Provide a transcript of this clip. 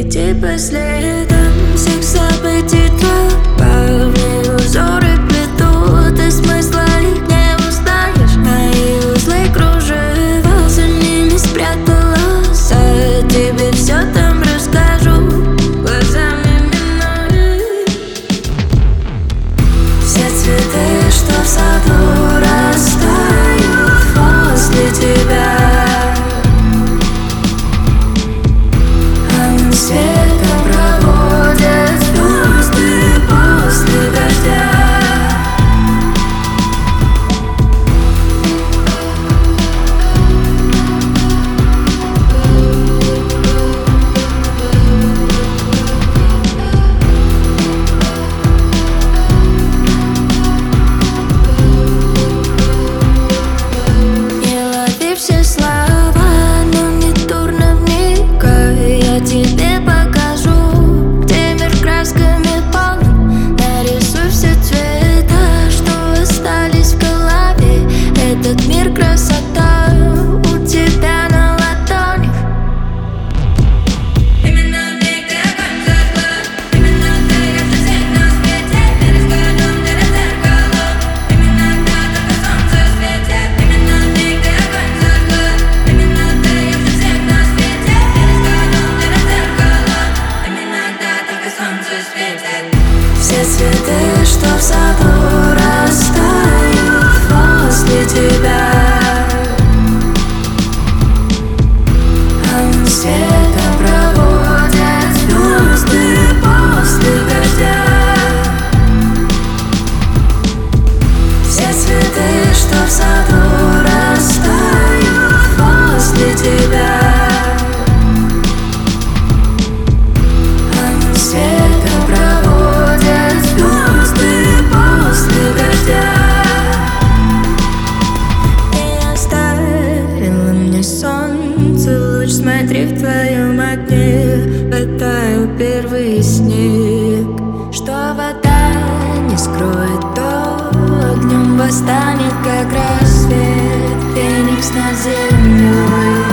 идти по следам всех событий кровавые узоры плетут, и смысла их не узнаешь. Мои узлы кружева, за ними спряталась, а я тебе все там расскажу глазами минуты. Все цветы, что в саду растают после тебя, светом проводят звезды после дождя. Не лови все слова, но не дурно вникай. Я тебе покажу, где мир красками полон. Нарисуй все цвета, что остались в голове. Этот мир красота у тебя на ладонях. Именно ты, где огонь зажгла, именно ты, ярче свет на свете. Перед городом, перед зеркалом, именно та, только солнце светит. Именно ты, где огонь зажгла, именно ты, ярче свет на свете. Перед городом, перед зеркалом, именно та, только солнце светит. Все цветы, что в саду растают после тебя, светом проводят звезды после дождя. Все цветы, что в саду растают после тебя, светом проводят звезды после дождя. Ты оставила мне солнце, луч, смотри в твоем окне. Потаял первый снег, что вода не скроет, то днем восстанет, как рассвет. Феникс над землей.